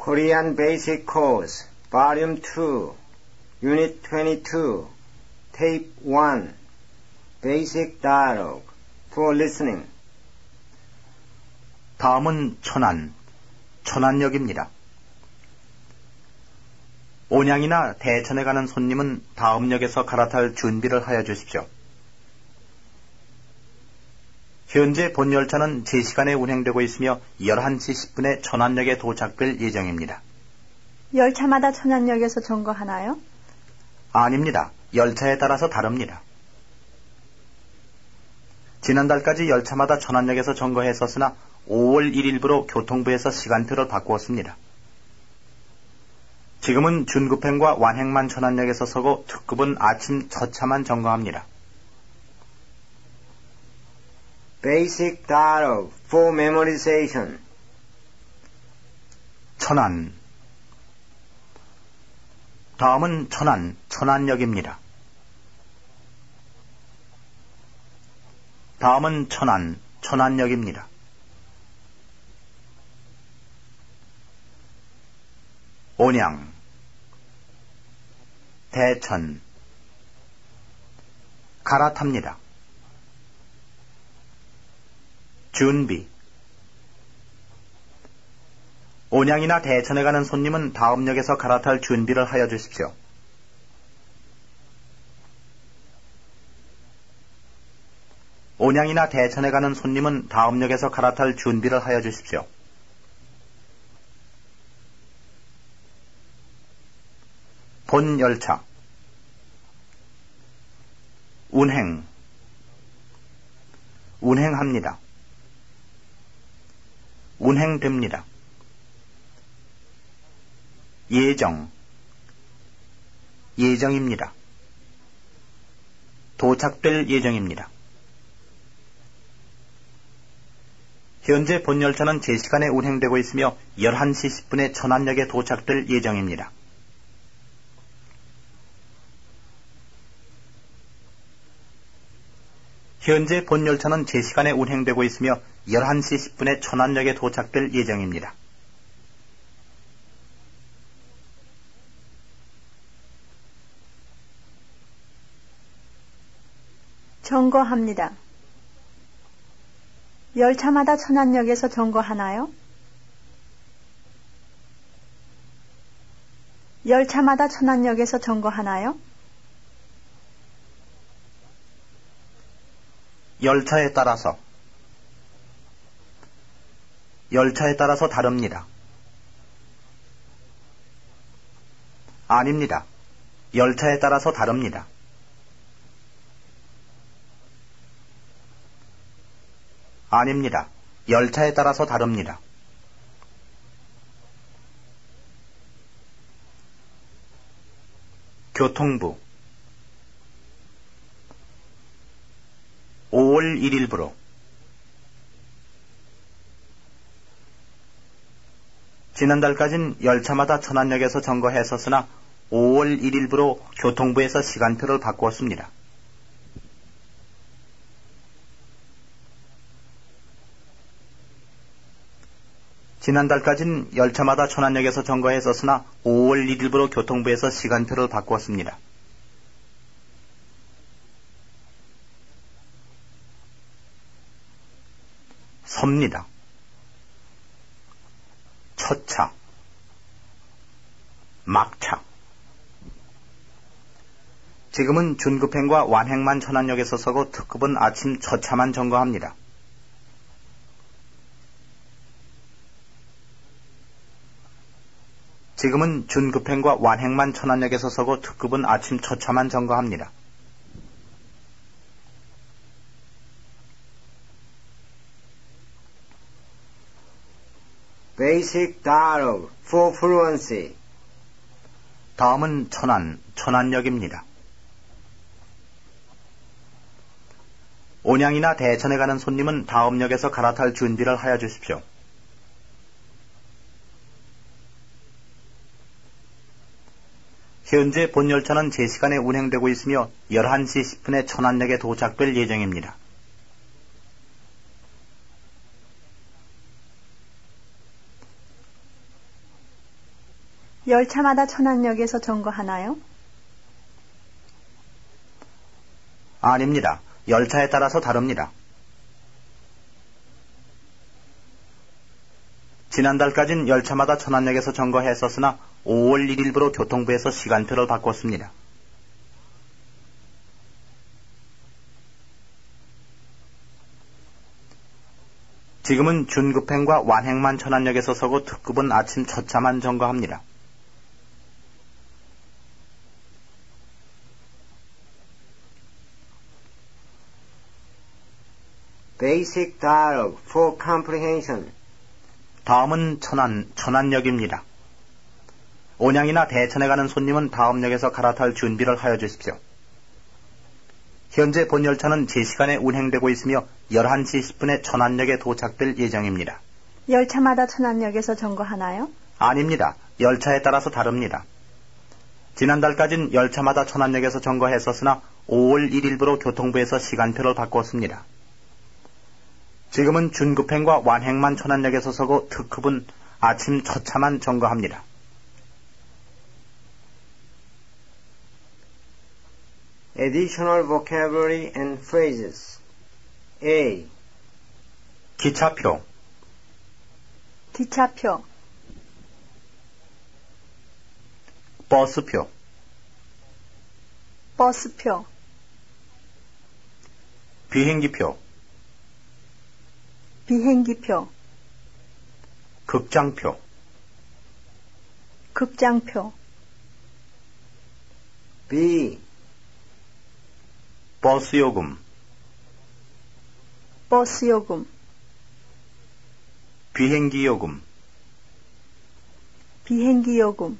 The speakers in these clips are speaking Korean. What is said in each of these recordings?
Korean Basic Course, Volume 2, Unit 22, Tape 1, Basic Dialogue, for listening. 다음은 천안역입니다. 온양이나 대천에 가는 손님은 다음 역에서 갈아탈 준비를 하여 주십시오. 현재 본 열차는 제 시간에 운행되고 있으며 11시 10분에 천안역에 도착될 예정입니다. 열차마다 천안역에서 정거하나요? 아닙니다. 열차에 따라서 다릅니다. 지난달까지 열차마다 천안역에서 정거했었으나 5월 1일부로 교통부에서 시간표를 바꾸었습니다. 지금은 준급행과 완행만 천안역에서 서고 특급은 아침 첫 차만 정거합니다. Basic Dialogue, for memorization. 천안. 다음은 천안역입니다. 다음은 천안역입니다. 온양, 대천, 갈아탑니다. 준비. 온양이나 대천에 가는 손님은 다음 역에서 갈아탈 준비를 하여 주십시오. 온양이나 대천에 가는 손님은 다음 역에서 갈아탈 준비를 하여 주십시오. 본 열차. 운행합니다. 운행됩니다. 예정입니다. 도착될 예정입니다. 현재 본 열차는 제 시간에 운행되고 있으며 11시 10분에 천안역에 도착될 예정입니다. 현재 본 열차는 제 시간에 운행되고 있으며 11시 10분에 천안역에 도착될 예정입니다. 정거합니다. 열차마다 천안역에서 정거하나요? 열차마다 천안역에서 정거하나요? 열차에 따라서 다릅니다. 아닙니다. 열차에 따라서 다릅니다. 아닙니다. 열차에 따라서 다릅니다. 교통부 5월 1일부로 지난달까진 열차마다 천안역에서 정거했었으나 5월 1일부로 교통부에서 시간표를 바꾸었습니다. 지난달까진 열차마다 천안역에서 정거했었으나 5월 1일부로 교통부에서 시간표를 바꾸었습니다. 섭니다. 첫차, 막차. 지금은 준급행과 완행만 천안역에서 서고 특급은 아침 첫차만 정거합니다. 지금은 준급행과 완행만 천안역에서 서고 특급은 아침 첫차만 정거합니다. Basic Dialogue, for fluency. 다음은 천안역입니다. 온양이나 대천에 가는 손님은 다음 역에서 갈아탈 준비를 하여 주십시오. 현재 본 열차는 제 시간에 운행되고 있으며 11시 10분에 천안역에 도착될 예정입니다. 열차마다 천안역에서 점거하나요? 아닙니다. 열차에 따라서 다릅니다. 지난달까진 열차마다 천안역에서 점거했었으나 5월 1일부로 교통부에서 시간표를 바꿨습니다. 지금은 준급행과 완행만 천안역에서 서고 특급은 아침 첫 차만 점거합니다. Basic Dialogue for Comprehension. 다음은 천안역입니다. 온양이나 대천에 가는 손님은 다음 역에서 갈아탈 준비를 하여 주십시오. 현재 본 열차는 제 시간에 운행되고 있으며 11시 10분에 천안역에 도착될 예정입니다. 열차마다 천안역에서 점거하나요? 아닙니다. 열차에 따라서 다릅니다. 지난달까진 열차마다 천안역에서 점거했었으나 5월 1일부로 교통부에서 시간표를 바꿨습니다. 지금은 준급행과 완행만 천안역에서 서고 특급은 아침 첫 차만 점거합니다. Additional vocabulary and phrases. A. 기차표, 기차표, 버스표, 버스표, 비행기표, 비행기표, 극장표, 극장표, B. 버스요금, 버스요금, 비행기요금, 비행기요금,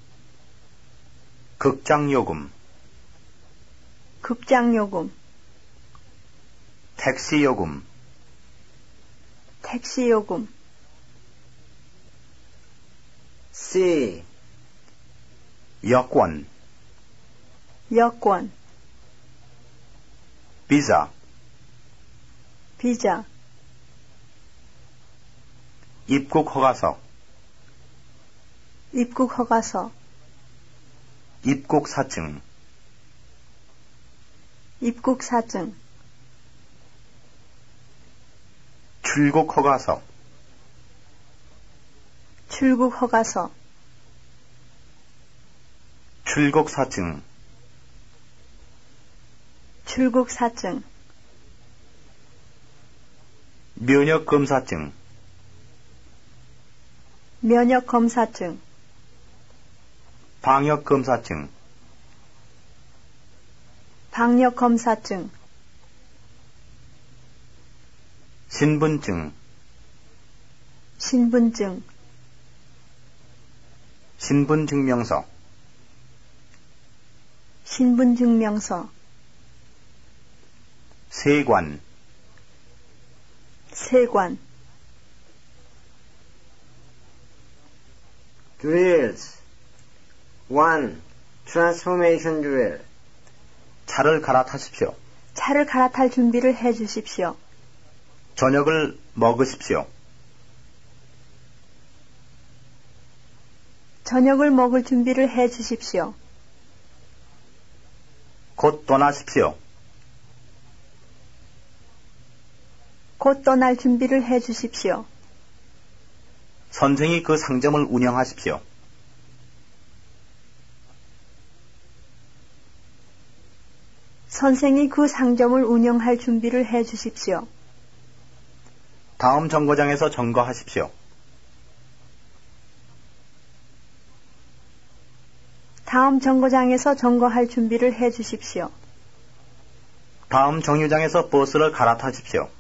극장요금, 극장요금, 택시요금, 택시요금, C. 여권, 여권, 비자, 비자, 입국허가서, 입국허가서, 입국사증, 입국사증, 출국허가서, 출국허가서, 출국사증, 출국사증, 면역검사증, 면역검사증, 방역검사증, 방역검사증, 신분증, 신분증, 신분증명서, 신분증명서, 세관, 세관, Drills. 1. Transformation drill. 차를 갈아타십시오. 차를 갈아탈 준비를 해 주십시오. 저녁을 먹으십시오. 저녁을 먹을 준비를 해 주십시오. 곧 떠나십시오. 곧 떠날 준비를 해 주십시오. 선생이 그 상점을 운영하십시오. 선생이 그 상점을 운영할 준비를 해 주십시오. 다음 정거장에서 점거하십시오. 다음 정거장에서 점거할 준비를 해 주십시오. 다음 정류장에서 버스를 갈아타십시오.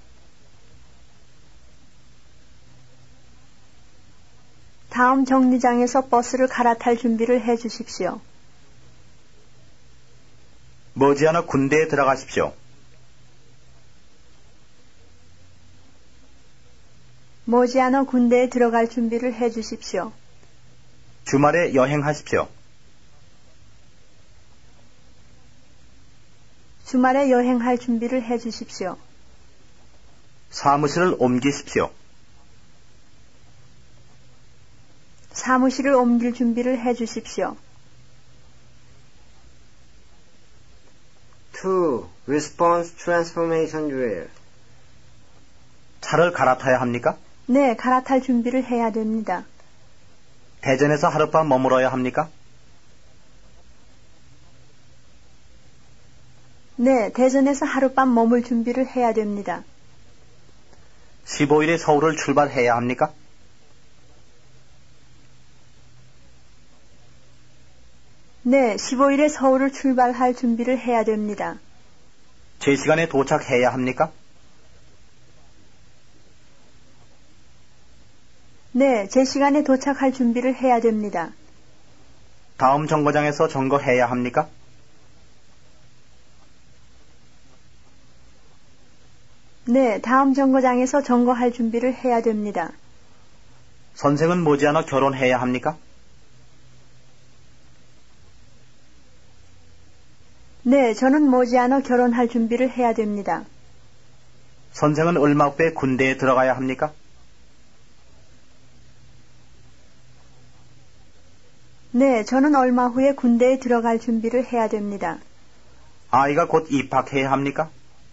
다음 정류장에서 버스를 갈아탈 준비를 해 주십시오. 머지않아 군대에 들어가십시오. 머지않아 군대에 들어갈 준비를 해 주십시오. 주말에 여행하십시오. 주말에 여행할 준비를 해 주십시오. 사무실을 옮기십시오. 사무실을 옮길 준비를 해 주십시오. 2. Response transformation drill. 차를 갈아타야 합니까? 네, 갈아탈 준비를 해야 됩니다. 대전에서 하룻밤 머물어야 합니까? 네, 대전에서 하룻밤 머물 준비를 해야 됩니다. 15일에 서울을 출발해야 합니까? 네, 15일에 서울을 출발할 준비를 해야 됩니다. 제 시간에 도착해야 합니까? 네, 제 시간에 도착할 준비를 해야 됩니다. 다음 정거장에서 정거해야 합니까? 네, 다음 정거장에서 정거할 준비를 해야 됩니다. 선생은 머지않아 결혼해야 합니까? 네, 저는 머지않아 결혼할 준비를 해야 됩니다. 선생은 얼마 후에 군대에 들어가야 합니까? 네, 저는 얼마 후에 군대에 들어갈 준비를 해야 됩니다. 아이가 곧 입학해야 합니까?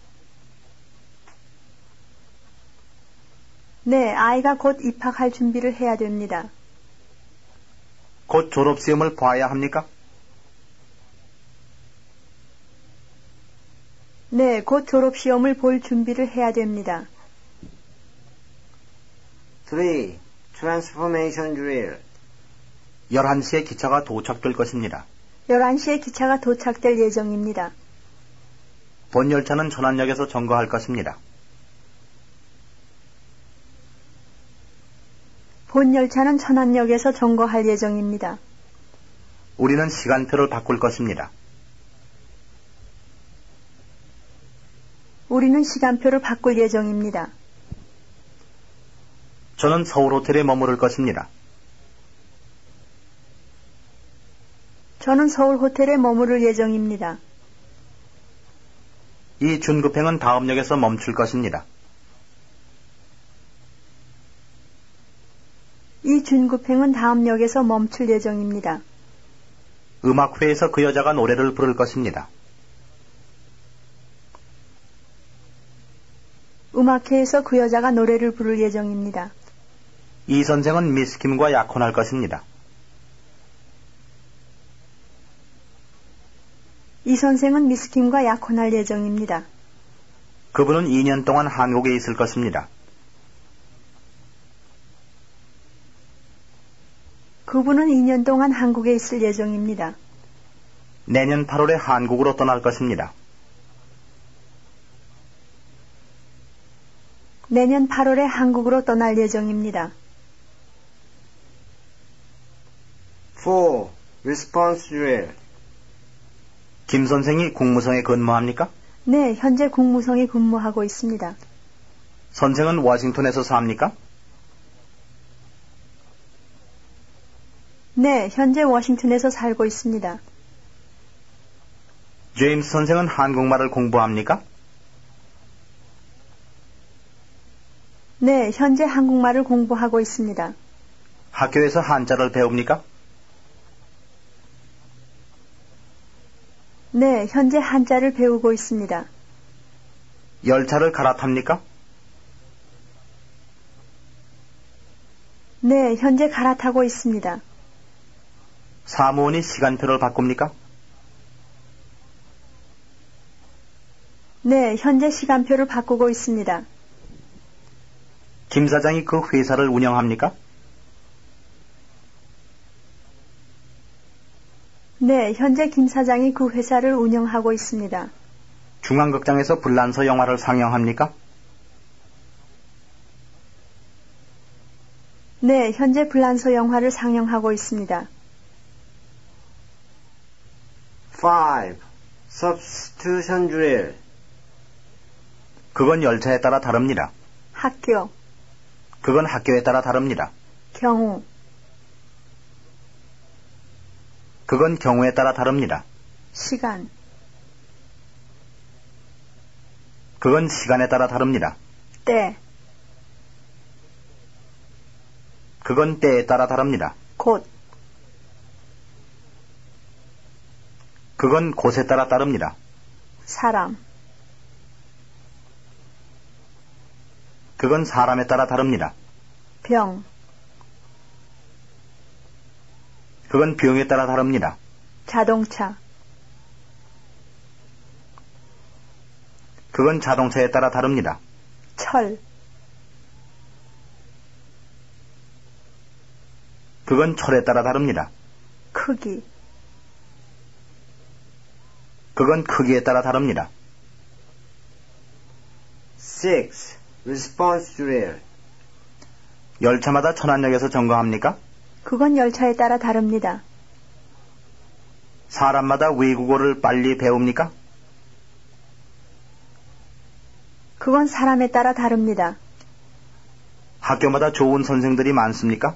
네, 아이가 곧 입학할 준비를 해야 됩니다. 곧 졸업시험을 봐야 합니까? 네, 곧 졸업시험을 볼 준비를 해야 됩니다. 3. Transformation drill. 11시에 기차가 도착될 것입니다. 11시에 기차가 도착될 예정입니다. 본 열차는 천안역에서 정거할 것입니다. 본 열차는 천안역에서 정거할 예정입니다. 우리는 시간표를 바꿀 것입니다. 우리는 시간표를 바꿀 예정입니다. 저는 서울 호텔에 머무를 것입니다. 저는 서울 호텔에 머무를 예정입니다. 이 준급행은 다음 역에서 멈출 것입니다. 이 준급행은 다음 역에서 멈출 예정입니다. 음악회에서 그 여자가 노래를 부를 것입니다. 음악회에서 그 여자가 노래를 부를 예정입니다. 이 선생은 미스킴과 약혼할 것입니다. 이 선생은 미스킴과 약혼할 예정입니다. 그분은 2년 동안 한국에 있을 것입니다. 그분은 2년 동안 한국에 있을 예정입니다. 내년 8월에 한국으로 떠날 것입니다. 내년 8월에 한국으로 떠날 예정입니다. 4. Response drill. 김 선생이 국무성에 근무합니까? 네, 현재 국무성에 근무하고 있습니다. 선생은 워싱턴에서 삽니까? 네, 현재 워싱턴에서 살고 있습니다. 제임스 선생은 한국말을 공부합니까? 네, 현재 한국말을 공부하고 있습니다. 학교에서 한자를 배웁니까? 네, 현재 한자를 배우고 있습니다. 열차를 갈아탑니까? 네, 현재 갈아타고 있습니다. 사무원이 시간표를 바꿉니까? 네, 현재 시간표를 바꾸고 있습니다. 김 사장이 그 회사를 운영합니까? 네, 현재 김 사장이 그 회사를 운영하고 있습니다. 중앙극장에서 불란서 영화를 상영합니까? 네, 현재 불란서 영화를 상영하고 있습니다. 5. Substitution drill. 그건 열차에 따라 다릅니다. 학교, 그건 학교에 따라 다릅니다. 경우, 그건 경우에 따라 다릅니다. 시간, 그건 시간에 따라 다릅니다. 때, 그건 때에 따라 다릅니다. 곳, 곧, 그건 곳에 따라 다릅니다. 사람, 그건 사람에 따라 다릅니다. 병, 그건 병에 따라 다릅니다. 자동차, 그건 자동차에 따라 다릅니다. 철, 그건 철에 따라 다릅니다. 크기, 그건 크기에 따라 다릅니다. 6. Response drill. 열차마다 천안역에서 점거합니까? 그건 열차에 따라 다릅니다. 사람마다 외국어를 빨리 배웁니까? 그건 사람에 따라 다릅니다. 학교마다 좋은 선생들이 많습니까?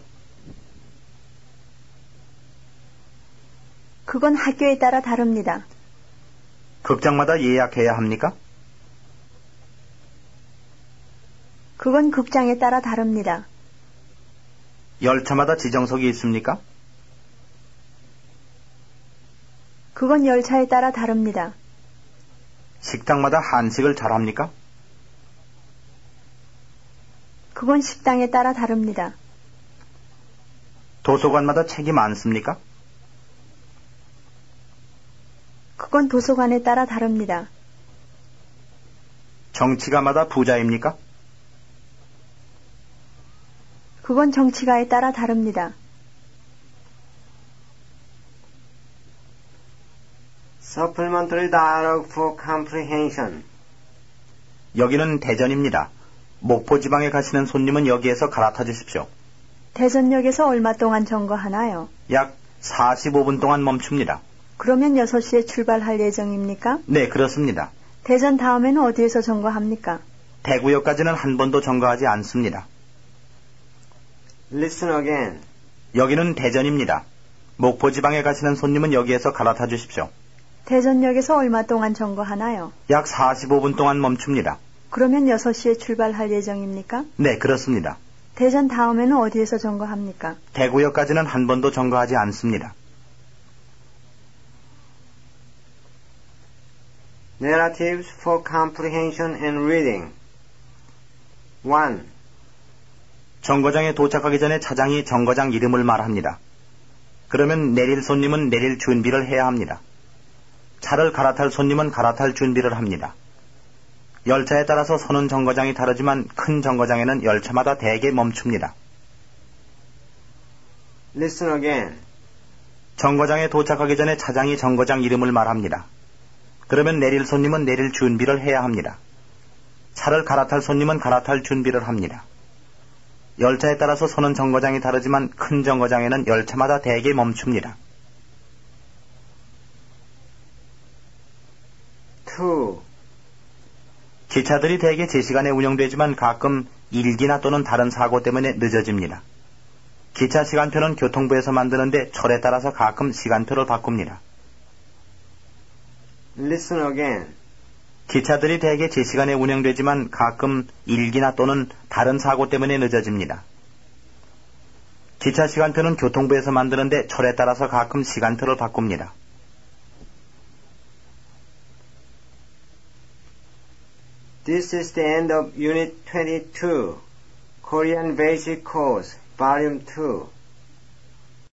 그건 학교에 따라 다릅니다. 극장마다 예약해야 합니까? 그건 극장에 따라 다릅니다. 열차마다 지정석이 있습니까? 그건 열차에 따라 다릅니다. 식당마다 한식을 잘합니까? 그건 식당에 따라 다릅니다. 도서관마다 책이 많습니까? 그건 도서관에 따라 다릅니다. 정치가마다 부자입니까? 그건 정치가에 따라 다릅니다. Supplementary dialogue for comprehension. 여기는 대전입니다. 목포 지방에 가시는 손님은 여기에서 갈아타 주십시오. 대전역에서 얼마 동안 점거하나요? 약 45분 동안 멈춥니다. 그러면 6시에 출발할 예정입니까? 네, 그렇습니다. 대전 다음에는 어디에서 점거합니까? 대구역까지는 한 번도 점거하지 않습니다. Listen again. 여기는 대전입니다. 목포 지방에 가시는 손님은 여기에서 갈아타 주십시오. 대전역에서 얼마 동안 점거하나요? 약 45분 동안 멈춥니다. 그러면 6시에 출발할 예정입니까? 네, 그렇습니다. 대전 다음에는 어디에서 점거합니까? 대구역까지는 한 번도 점거하지 않습니다. Narratives for comprehension and reading. 1. 정거장에 도착하기 전에 차장이 정거장 이름을 말합니다. 그러면 내릴 손님은 내릴 준비를 해야 합니다. 차를 갈아탈 손님은 갈아탈 준비를 합니다. 열차에 따라서 서는 정거장이 다르지만 큰 정거장에는 열차마다 대개 멈춥니다. Listen again. 정거장에 도착하기 전에 차장이 정거장 이름을 말합니다. 그러면 내릴 손님은 내릴 준비를 해야 합니다. 차를 갈아탈 손님은 갈아탈 준비를 합니다. 열차에 따라서 서는 정거장이 다르지만 큰 정거장에는 열차마다 대개 멈춥니다. 2. 기차들이 대개 제 시간에 운영되지만 가끔 일기나 또는 다른 사고 때문에 늦어집니다. 기차 시간표는 교통부에서 만드는데 철에 따라서 가끔 시간표를 바꿉니다. Listen again. 기차들이 대개 제 시간에 운행되지만 가끔 일기나 또는 다른 사고 때문에 늦어집니다. 기차 시간표는 교통부에서 만드는데 철에 따라서 가끔 시간표를 바꿉니다. This is the end of Unit 22, Korean Basic Course, Volume 2.